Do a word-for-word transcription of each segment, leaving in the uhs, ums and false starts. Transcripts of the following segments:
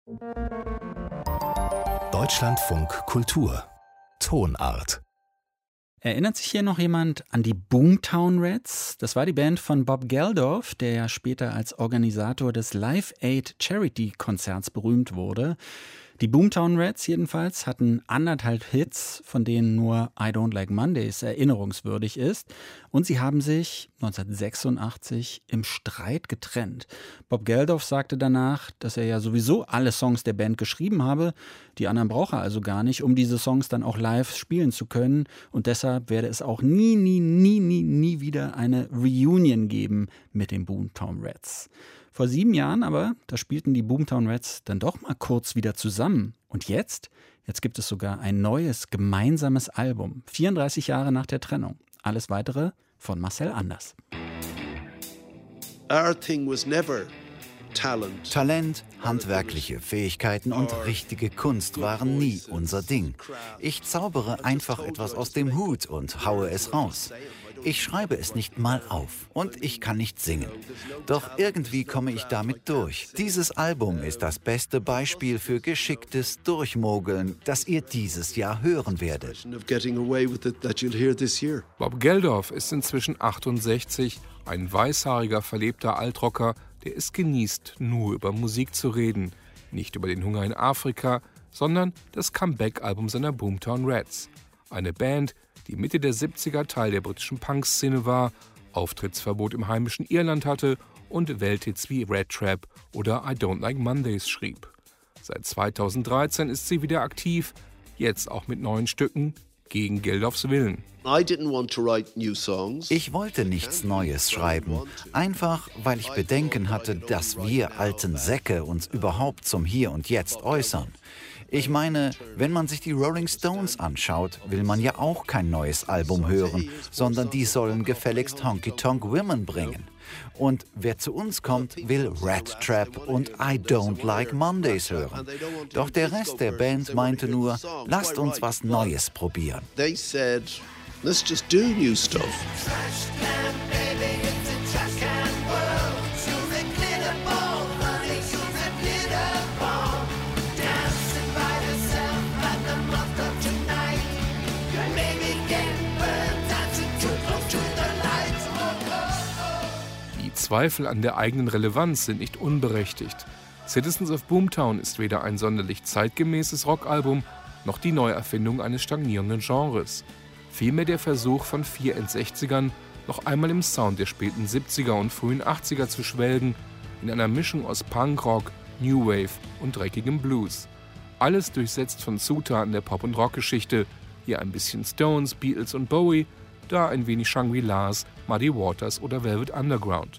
Deutschlandfunk Kultur Tonart. Erinnert sich hier noch jemand an die Boomtown Rats? Das war die Band von Bob Geldof, der ja später als Organisator des Live Aid Charity Konzerts berühmt wurde. Die Boomtown Rats jedenfalls hatten anderthalb Hits, von denen nur I Don't Like Mondays erinnerungswürdig ist. Und sie haben sich neunzehnhundertsechsundachtzig im Streit getrennt. Bob Geldof sagte danach, dass er ja sowieso alle Songs der Band geschrieben habe. Die anderen brauche er also gar nicht, um diese Songs dann auch live spielen zu können. Und deshalb werde es auch nie, nie, nie, nie, nie wieder eine Reunion geben mit den Boomtown Rats. Vor sieben Jahren aber, da spielten die Boomtown Rats dann doch mal kurz wieder zusammen. Und jetzt? Jetzt gibt es sogar ein neues gemeinsames Album, vierunddreißig Jahre nach der Trennung. Alles Weitere von Marcel Anders. Our thing was never talent. Talent, handwerkliche Fähigkeiten und richtige Kunst waren nie unser Ding. Ich zaubere einfach etwas aus dem Hut und haue es raus. Ich schreibe es nicht mal auf und ich kann nicht singen. Doch irgendwie komme ich damit durch. Dieses Album ist das beste Beispiel für geschicktes Durchmogeln, das ihr dieses Jahr hören werdet. Bob Geldof ist inzwischen achtundsechzig, ein weißhaariger, verlebter Altrocker, der es genießt, nur über Musik zu reden. Nicht über den Hunger in Afrika, sondern das Comeback-Album seiner Boomtown Rats. Eine Band, die Mitte der siebziger Teil der britischen Punk-Szene war, Auftrittsverbot im heimischen Irland hatte und Welthits wie Red Trap oder I Don't Like Mondays schrieb. Seit zweitausenddreizehn ist sie wieder aktiv, jetzt auch mit neuen Stücken, gegen Geldofs Willen. Ich wollte nichts Neues schreiben, einfach weil ich Bedenken hatte, dass wir alten Säcke uns überhaupt zum Hier und Jetzt äußern. Ich meine, wenn man sich die Rolling Stones anschaut, will man ja auch kein neues Album hören, sondern die sollen gefälligst Honky Tonk Women bringen. Und wer zu uns kommt, will Rat Trap und I Don't Like Mondays hören. Doch der Rest der Band meinte nur, lasst uns was Neues probieren. They said, let's just do new stuff. Zweifel an der eigenen Relevanz sind nicht unberechtigt. Citizens of Boomtown ist weder ein sonderlich zeitgemäßes Rockalbum, noch die Neuerfindung eines stagnierenden Genres. Vielmehr der Versuch von vier Endsechzigern, noch einmal im Sound der späten siebziger und frühen achtziger zu schwelgen, in einer Mischung aus Punkrock, New Wave und dreckigem Blues. Alles durchsetzt von Zutaten der Pop- und Rockgeschichte, hier ein bisschen Stones, Beatles und Bowie, da ein wenig Shangri-Las, Muddy Waters oder Velvet Underground.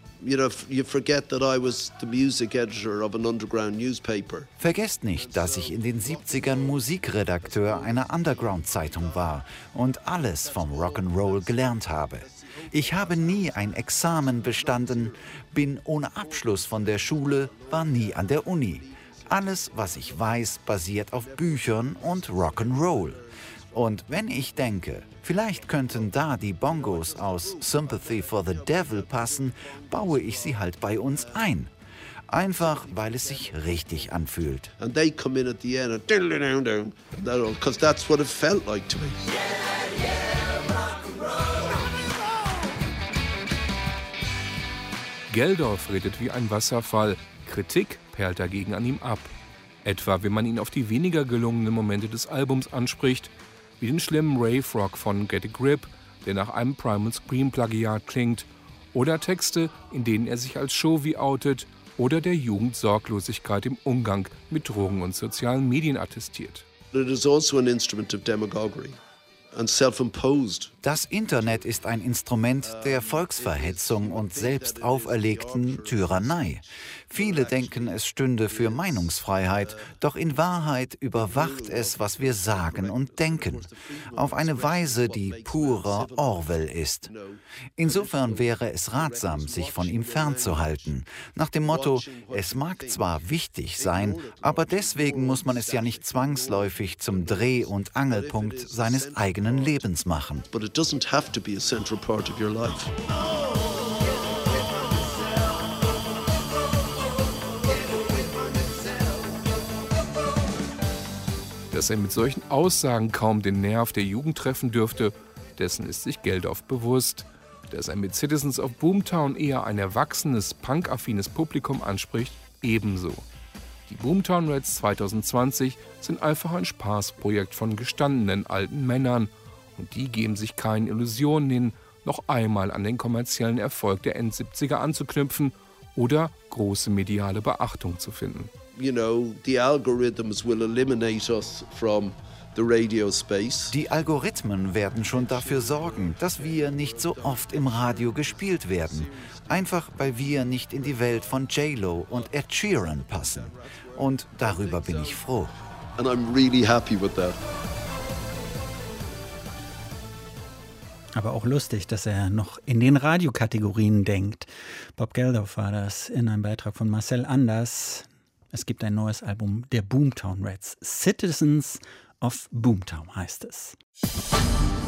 Vergesst nicht, dass ich in den siebzigern Musikredakteur einer Underground-Zeitung war und alles vom Rock'n'Roll gelernt habe. Ich habe nie ein Examen bestanden, bin ohne Abschluss von der Schule, war nie an der Uni. Alles, was ich weiß, basiert auf Büchern und Rock'n'Roll. Und wenn ich denke, vielleicht könnten da die Bongos aus Sympathy for the Devil passen, baue ich sie halt bei uns ein. Einfach, weil es sich richtig anfühlt. And they come in at the end and because that's what it felt like to me. Geldof redet wie ein Wasserfall, Kritik perlt dagegen an ihm ab. Etwa, wenn man ihn auf die weniger gelungenen Momente des Albums anspricht, wie den schlimmen Rave-Rock von Get a Grip, der nach einem Primal Scream-Plagiat klingt, oder Texte, in denen er sich als Chauvi outet oder der Jugend Sorglosigkeit im Umgang mit Drogen und sozialen Medien attestiert. It is also an instrument of demagoguery and self-imposed. Das Internet ist ein Instrument der Volksverhetzung und selbst auferlegten Tyrannei. Viele denken, es stünde für Meinungsfreiheit, doch in Wahrheit überwacht es, was wir sagen und denken, auf eine Weise, die purer Orwell ist. Insofern wäre es ratsam, sich von ihm fernzuhalten, nach dem Motto, es mag zwar wichtig sein, aber deswegen muss man es ja nicht zwangsläufig zum Dreh- und Angelpunkt seines eigenen Lebens machen. But it doesn't have to be a central part of your life. Dass er mit solchen Aussagen kaum den Nerv der Jugend treffen dürfte, dessen ist sich Geldof bewusst. Dass er mit Citizens of Boomtown eher ein erwachsenes, punkaffines Publikum anspricht, ebenso. Die Boomtown Rats zwanzig zwanzig sind einfach ein Spaßprojekt von gestandenen alten Männern. Und die geben sich keinen Illusionen hin, noch einmal an den kommerziellen Erfolg der Endsiebziger anzuknüpfen oder große mediale Beachtung zu finden. You know, the algorithms will eliminate us from the radio space. Die Algorithmen werden schon dafür sorgen, dass wir nicht so oft im Radio gespielt werden. Einfach, weil wir nicht in die Welt von J-Lo und Ed Sheeran passen. Und darüber bin ich froh. And I'm really happy with that. Aber auch lustig, dass er noch in den Radiokategorien denkt. Bob Geldof war das in einem Beitrag von Marcel Anders. Es gibt ein neues Album der Boomtown Rats. Citizens of Boomtown heißt es.